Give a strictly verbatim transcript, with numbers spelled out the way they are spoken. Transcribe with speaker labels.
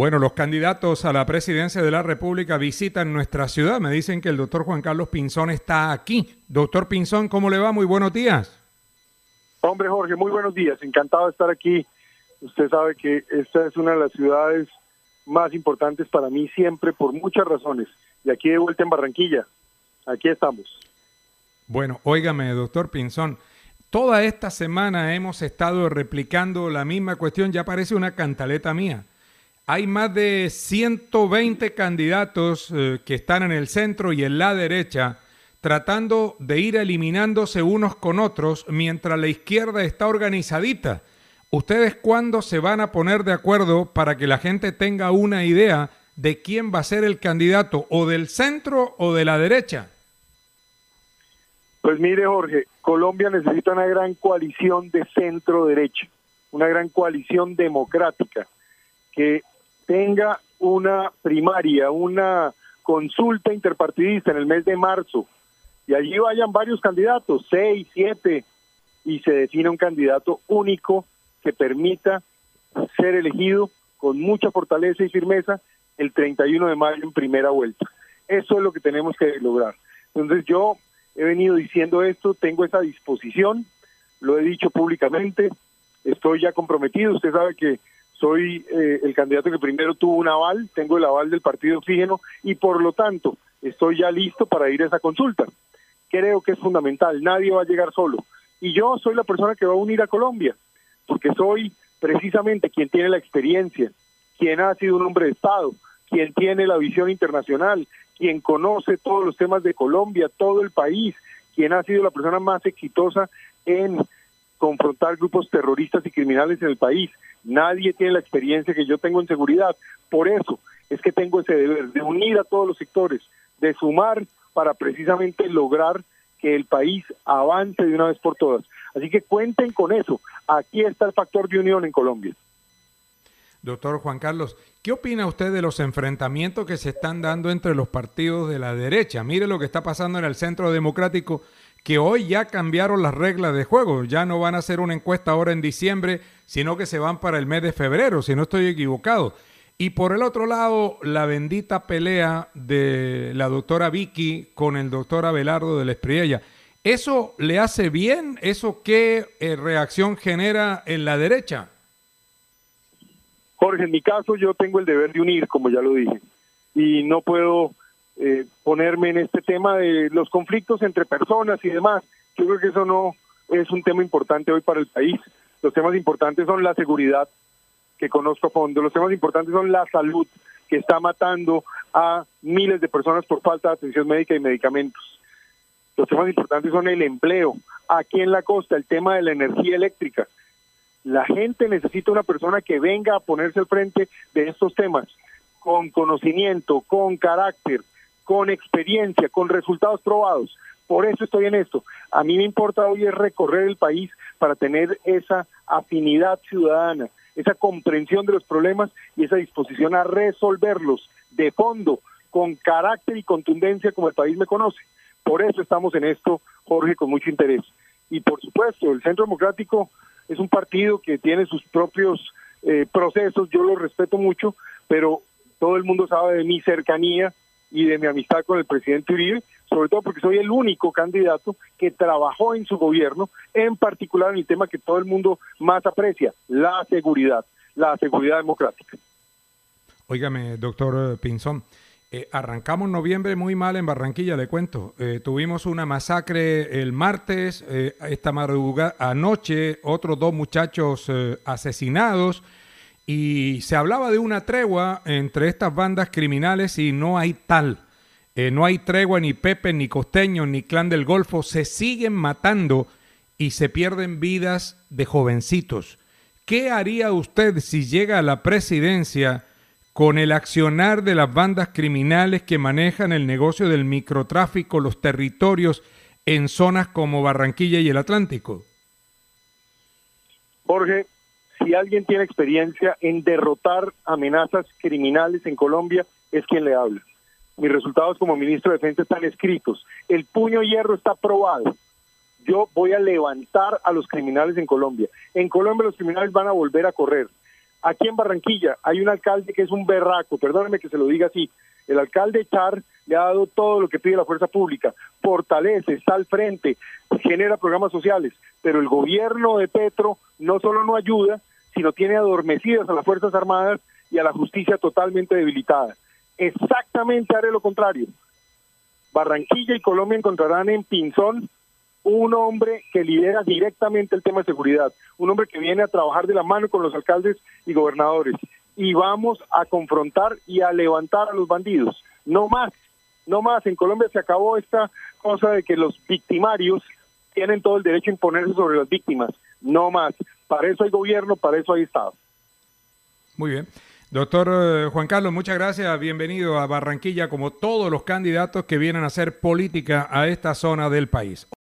Speaker 1: Bueno, los candidatos a la presidencia de la República visitan nuestra ciudad. Me dicen que el doctor Juan Carlos Pinzón está aquí. Doctor Pinzón, ¿cómo le va? Muy buenos días.
Speaker 2: Hombre, Jorge, muy buenos días. Encantado de estar aquí. Usted sabe que esta es una de las ciudades más importantes para mí siempre por muchas razones. Y aquí de vuelta en Barranquilla. Aquí estamos.
Speaker 1: Bueno, óigame, doctor Pinzón. Toda esta semana hemos estado replicando la misma cuestión. Ya parece una cantaleta mía. Hay más de ciento veinte candidatos eh, que están en el centro y en la derecha tratando de ir eliminándose unos con otros mientras la izquierda está organizadita. ¿Ustedes cuándo se van a poner de acuerdo para que la gente tenga una idea de quién va a ser el candidato, o del centro o de la derecha?
Speaker 2: Pues mire, Jorge, Colombia necesita una gran coalición de centro-derecha, una gran coalición democrática que tenga una primaria, una consulta interpartidista en el mes de marzo, y allí vayan varios candidatos, seis, siete, y se define un candidato único que permita ser elegido con mucha fortaleza y firmeza el treinta y uno de mayo en primera vuelta. Eso es lo que tenemos que lograr. Entonces yo he venido diciendo esto, tengo esa disposición, lo he dicho públicamente, estoy ya comprometido. Usted sabe que soy eh, el candidato que primero tuvo un aval, tengo el aval del Partido Oxígeno y por lo tanto estoy ya listo para ir a esa consulta. Creo que es fundamental, nadie va a llegar solo. Y yo soy la persona que va a unir a Colombia, porque soy precisamente quien tiene la experiencia, quien ha sido un hombre de Estado, quien tiene la visión internacional, quien conoce todos los temas de Colombia, todo el país, quien ha sido la persona más exitosa en confrontar grupos terroristas y criminales en el país. Nadie tiene la experiencia que yo tengo en seguridad. Por eso es que tengo ese deber de unir a todos los sectores, de sumar para precisamente lograr que el país avance de una vez por todas. Así que cuenten con eso. Aquí está el factor de unión en Colombia.
Speaker 1: Doctor Juan Carlos, ¿qué opina usted de los enfrentamientos que se están dando entre los partidos de la derecha? Mire lo que está pasando en el Centro Democrático, que hoy ya cambiaron las reglas de juego. Ya no van a hacer una encuesta ahora en diciembre, sino que se van para el mes de febrero, si no estoy equivocado. Y por el otro lado, la bendita pelea de la doctora Vicky con el doctor Abelardo de la Espriella. ¿Eso le hace bien? ¿Eso qué eh, reacción genera en la derecha?
Speaker 2: Jorge, en mi caso yo tengo el deber de unir, como ya lo dije, y no puedo eh, ponerme en este tema de los conflictos entre personas y demás. Yo creo que eso no es un tema importante hoy para el país. Los temas importantes son la seguridad, que conozco a fondo. Los temas importantes son la salud, que está matando a miles de personas por falta de atención médica y medicamentos. Los temas importantes son el empleo. Aquí en la costa, el tema de la energía eléctrica. La gente necesita una persona que venga a ponerse al frente de estos temas, con conocimiento, con carácter, con experiencia, con resultados probados. Por eso estoy en esto. A mí me importa hoy es recorrer el país para tener esa afinidad ciudadana, esa comprensión de los problemas y esa disposición a resolverlos de fondo, con carácter y contundencia como el país me conoce. Por eso estamos en esto, Jorge, con mucho interés. Y por supuesto, el Centro Democrático es un partido que tiene sus propios eh, procesos, yo los respeto mucho, pero todo el mundo sabe de mi cercanía y de mi amistad con el presidente Uribe, sobre todo porque soy el único candidato que trabajó en su gobierno, en particular en el tema que todo el mundo más aprecia, la seguridad, la seguridad democrática.
Speaker 1: Óigame, doctor Pinzón, eh, arrancamos noviembre muy mal en Barranquilla, le cuento. Eh, tuvimos una masacre el martes, eh, esta madrugada, anoche, otros dos muchachos eh, asesinados, y se hablaba de una tregua entre estas bandas criminales y no hay tal. Eh, no hay tregua, ni Pepe, ni Costeño, ni Clan del Golfo. Se siguen matando y se pierden vidas de jovencitos. ¿Qué haría usted si llega a la presidencia con el accionar de las bandas criminales que manejan el negocio del microtráfico, los territorios en zonas como Barranquilla y el Atlántico?
Speaker 2: Jorge, si alguien tiene experiencia en derrotar amenazas criminales en Colombia, es quien le habla. Mis resultados como ministro de Defensa están escritos. El puño hierro está probado. Yo voy a levantar a los criminales en Colombia. En Colombia los criminales van a volver a correr. Aquí en Barranquilla hay un alcalde que es un berraco, perdóneme que se lo diga así. El alcalde Char le ha dado todo lo que pide la fuerza pública, fortalece, está al frente, genera programas sociales, pero el gobierno de Petro no solo no ayuda, sino tiene adormecidas a las Fuerzas Armadas y a la justicia totalmente debilitada. Exactamente haré lo contrario. Barranquilla y Colombia encontrarán en Pinzón un hombre que lidera directamente el tema de seguridad, un hombre que viene a trabajar de la mano con los alcaldes y gobernadores, y vamos a confrontar y a levantar a los bandidos. No más, no más. En Colombia se acabó esta cosa de que los victimarios tienen todo el derecho a imponerse sobre las víctimas. No más. Para eso hay gobierno, para eso hay Estado.
Speaker 1: Muy bien. Doctor eh, Juan Carlos, muchas gracias. Bienvenido a Barranquilla, como todos los candidatos que vienen a hacer política a esta zona del país.